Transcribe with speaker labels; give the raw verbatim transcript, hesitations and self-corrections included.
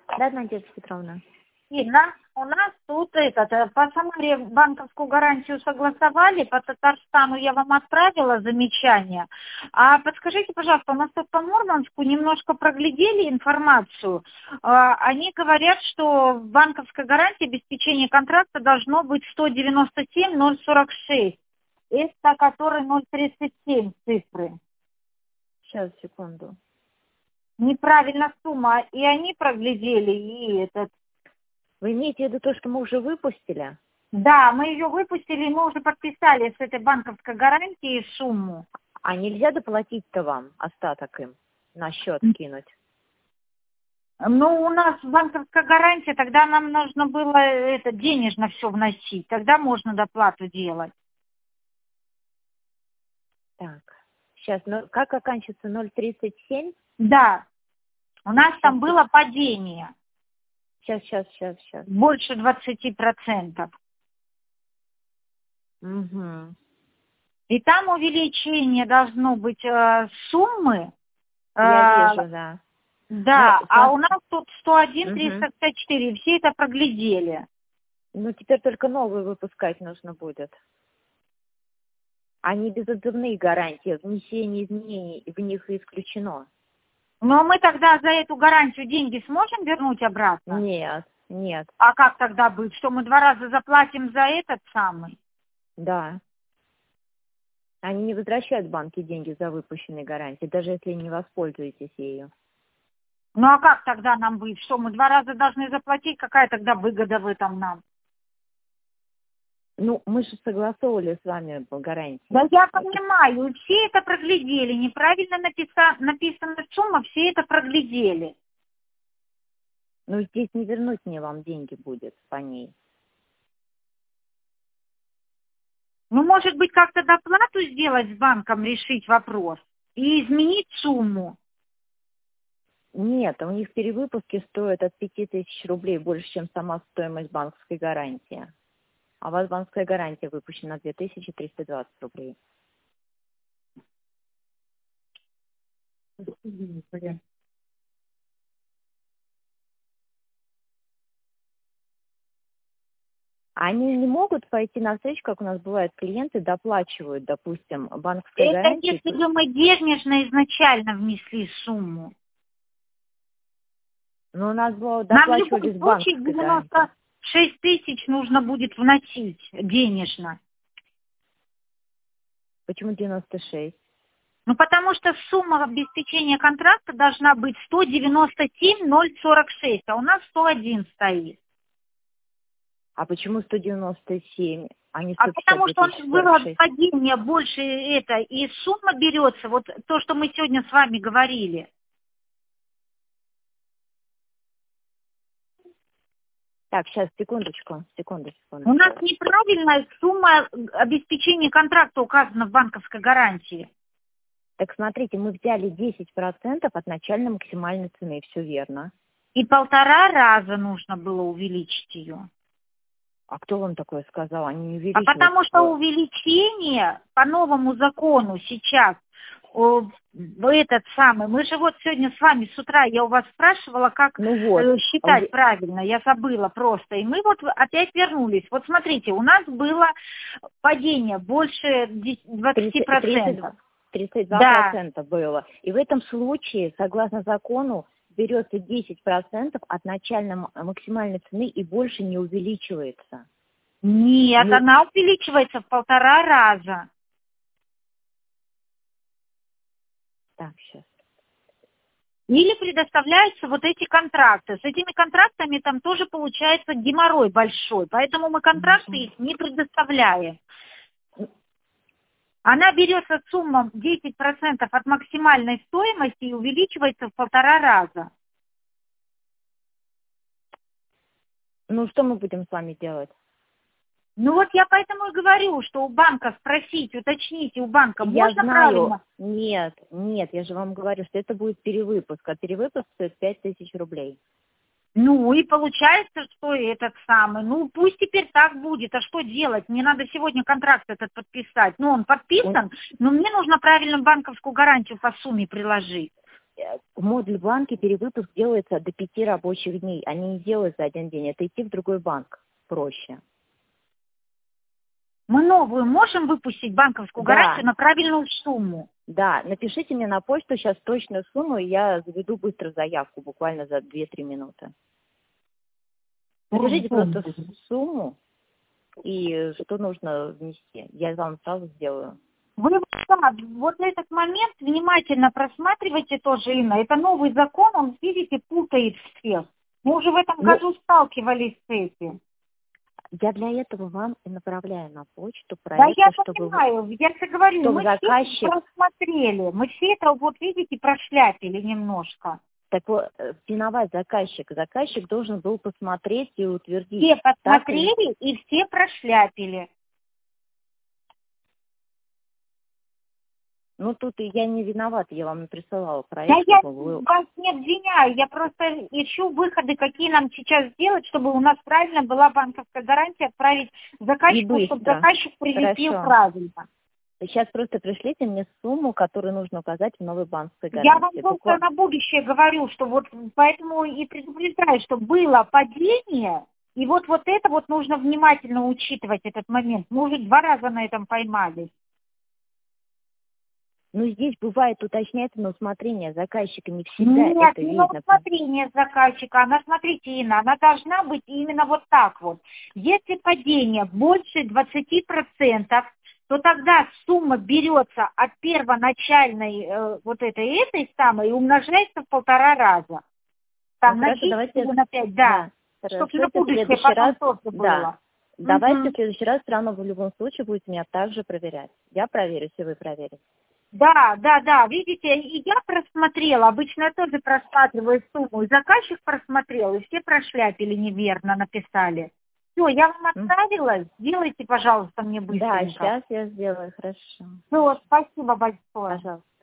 Speaker 1: Да, Надежда Петровна.
Speaker 2: Инна, у нас тут этот, э, по Самаре банковскую гарантию согласовали, по Татарстану я вам отправила замечание. А подскажите, пожалуйста, у нас тут по Мурманску немножко проглядели информацию. А, Они говорят, что в банковской гарантии обеспечение контракта должно быть сто девяносто семь ноль сорок шесть, это который ноль тридцать семь цифры.
Speaker 1: Сейчас, секунду.
Speaker 2: Неправильно сумма, и они проглядели, и этот.
Speaker 1: Вы имеете в виду то, что мы уже выпустили?
Speaker 2: Да, мы ее выпустили, мы уже подписали с этой банковской гарантией сумму.
Speaker 1: А нельзя доплатить-то вам остаток им на счет кинуть?
Speaker 2: Ну, у нас банковская гарантия, тогда нам нужно было это денежно все вносить, тогда можно доплату делать.
Speaker 1: Так, сейчас, ну, как оканчивается ноль тридцать семь?
Speaker 2: Да, у нас там было падение.
Speaker 1: Сейчас, сейчас, сейчас, сейчас.
Speaker 2: Больше двадцати процентов.
Speaker 1: Угу.
Speaker 2: И там увеличение должно быть э, суммы.
Speaker 1: Я
Speaker 2: э,
Speaker 1: вижу, да.
Speaker 2: Да,
Speaker 1: Ну,
Speaker 2: а
Speaker 1: смотри.
Speaker 2: у нас тут сто один
Speaker 1: Мгм.
Speaker 2: триста пятьдесят четыре, все это проглядели.
Speaker 1: Ну, теперь только новые выпускать нужно будет. Они безотзывные гарантии, внесение изменений в них исключено.
Speaker 2: Но мы тогда за эту гарантию деньги сможем вернуть обратно?
Speaker 1: Нет, нет,
Speaker 2: А как тогда быть? Что мы два раза заплатим за этот самый?
Speaker 1: да. Они не возвращают в банки деньги за выпущенные гарантии, даже если не воспользуетесь ею.
Speaker 2: Ну а как тогда нам быть? Что мы два раза должны заплатить? Какая тогда выгода в этом нам?
Speaker 1: Ну, мы же согласовывали с вами по гарантии.
Speaker 2: Да я понимаю, все это проглядели. Неправильно написа... написана сумма, все это проглядели.
Speaker 1: Ну, здесь не вернуть мне вам деньги будет по ней.
Speaker 2: Ну, может быть, как-то доплату сделать с банком, решить вопрос и изменить сумму?
Speaker 1: Нет, у них перевыпуски стоят от пяти тысяч рублей больше, чем сама стоимость банковской гарантии. А у вас банковская гарантия выпущена на две тысячи триста двадцать рублей. Они не могут пойти навстречу, как у нас бывает, клиенты доплачивают, допустим, банковской
Speaker 2: Это
Speaker 1: гарантии.
Speaker 2: если бы мы денежно изначально внесли сумму.
Speaker 1: Но у нас было
Speaker 2: Нам в
Speaker 1: доплачивали
Speaker 2: любом
Speaker 1: с
Speaker 2: случае
Speaker 1: банковской гарантией.
Speaker 2: девяносто шесть тысяч нужно будет вносить денежно.
Speaker 1: Почему девяносто шесть?
Speaker 2: Ну, потому что сумма обеспечения контракта должна быть сто девяносто семь ноль сорок шесть, а у нас сто один стоит.
Speaker 1: А почему сто девяносто семь, а не
Speaker 2: А
Speaker 1: сто
Speaker 2: потому
Speaker 1: пятьдесят
Speaker 2: что у
Speaker 1: две
Speaker 2: нас
Speaker 1: тысячи сорок
Speaker 2: было
Speaker 1: шесть?
Speaker 2: падение больше это, и сумма берется, вот то, что мы сегодня с вами говорили.
Speaker 1: Так, сейчас, секундочку, секунду,
Speaker 2: У
Speaker 1: секунду.
Speaker 2: нас неправильная сумма обеспечения контракта указана в банковской гарантии.
Speaker 1: Так смотрите, мы взяли десять процентов от начальной максимальной цены, все верно.
Speaker 2: И полтора раза нужно было увеличить ее.
Speaker 1: А кто вам такое сказал? Они не
Speaker 2: А
Speaker 1: увеличивают.
Speaker 2: потому что увеличение по новому закону сейчас, о, этот самый, мы же вот сегодня с вами с утра, я у вас спрашивала, как
Speaker 1: Ну вот.
Speaker 2: э, считать
Speaker 1: А вы-
Speaker 2: правильно, я забыла просто. И мы вот опять вернулись. Вот смотрите, у нас было падение больше двадцати процентов.
Speaker 1: тридцать два
Speaker 2: Да.
Speaker 1: процента было. И в этом случае, согласно закону, берется десять процентов от начальной м- максимальной цены и больше не увеличивается.
Speaker 2: Нет,
Speaker 1: Ну-
Speaker 2: она увеличивается в полтора раза.
Speaker 1: Так, сейчас.
Speaker 2: Или предоставляются вот эти контракты. С этими контрактами там тоже получается геморрой большой, поэтому мы контракты их не предоставляем. Она берется сумма десять процентов от максимальной стоимости и увеличивается в полтора раза.
Speaker 1: Ну, что мы будем с вами делать?
Speaker 2: Ну вот я поэтому и говорю, что у банка спросить, уточните у банка,
Speaker 1: Я
Speaker 2: можно
Speaker 1: знаю,
Speaker 2: правильно?
Speaker 1: нет, нет, я же вам говорю, что это будет перевыпуск, а перевыпуск стоит пять тысяч рублей.
Speaker 2: Ну и получается, что этот самый, ну пусть теперь так будет, а что делать? Мне надо сегодня контракт этот подписать. Ну он подписан, но мне нужно правильно банковскую гарантию по сумме приложить.
Speaker 1: В модуль банке перевыпуск делается до пяти рабочих дней. Они не делают за один день. Это идти в другой банк проще.
Speaker 2: Мы новую можем выпустить банковскую
Speaker 1: Да.
Speaker 2: гарантию на правильную сумму?
Speaker 1: Да, напишите мне на почту сейчас точную сумму, и я заведу быстро заявку, буквально за две-три минуты. Напишите просто сумму и что нужно внести. Я вам сразу сделаю.
Speaker 2: Вы да, вот этот момент внимательно просматривайте тоже, Инна. Это новый закон, он, видите, путает всех. Мы уже в этом
Speaker 1: Ну,
Speaker 2: году сталкивались с этим.
Speaker 1: Я для этого вам и направляю на почту
Speaker 2: Да,
Speaker 1: проект,
Speaker 2: я
Speaker 1: чтобы,
Speaker 2: понимаю, я же говорю,
Speaker 1: чтобы
Speaker 2: мы
Speaker 1: заказчик...
Speaker 2: все это просмотрели, мы все это, вот видите, прошляпили немножко.
Speaker 1: Так вот, э, виноват заказчик. Заказчик должен был посмотреть и утвердить.
Speaker 2: Все
Speaker 1: Так
Speaker 2: посмотрели и все прошляпили.
Speaker 1: Ну, тут и я не виновата, я вам присылала проект.
Speaker 2: Да я
Speaker 1: Вы...
Speaker 2: вас не обвиняю, я просто ищу выходы, какие нам сейчас сделать, чтобы у нас правильно была банковская гарантия, отправить заказчику, чтобы заказчик прилепил правильно.
Speaker 1: Сейчас просто пришлите мне сумму, которую нужно указать в новой банковской гарантии.
Speaker 2: Я вам просто Буквально... на будущее говорю, что вот поэтому и предупреждаю, что было падение, и вот, вот это вот нужно внимательно учитывать этот момент. Мы уже два раза на этом поймались.
Speaker 1: Ну, здесь бывает уточняется на усмотрение заказчика, не всегда
Speaker 2: Нет,
Speaker 1: это
Speaker 2: не
Speaker 1: видно.
Speaker 2: на усмотрение заказчика, она, смотрите, Инна, она должна быть именно вот так вот. Если падение больше двадцати процентов, то тогда сумма берется от первоначальной э, вот этой, этой самой и умножается в полтора раза. Там
Speaker 1: ну,
Speaker 2: на
Speaker 1: хорошо,
Speaker 2: десять
Speaker 1: давайте...
Speaker 2: или на пять, да.
Speaker 1: да.
Speaker 2: Чтобы на будущее потом
Speaker 1: раз...
Speaker 2: тоже
Speaker 1: да.
Speaker 2: было.
Speaker 1: Давайте
Speaker 2: Угу.
Speaker 1: в следующий раз все равно в любом случае будете меня также проверять. Я проверю, если вы проверите.
Speaker 2: Да, да, да, видите, и я просмотрела, обычно я тоже просматриваю сумму, и заказчик просмотрел, и все прошляпили неверно, написали. Все, я вам отправила, сделайте, пожалуйста, мне быстренько.
Speaker 1: Да, сейчас я сделаю, хорошо.
Speaker 2: Все, спасибо большое.
Speaker 1: Пожалуйста.